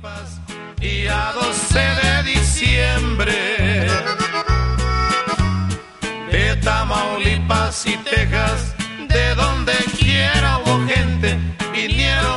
Y a 12 de diciembre de Tamaulipas y Texas, de donde quiera hubo gente, vinieron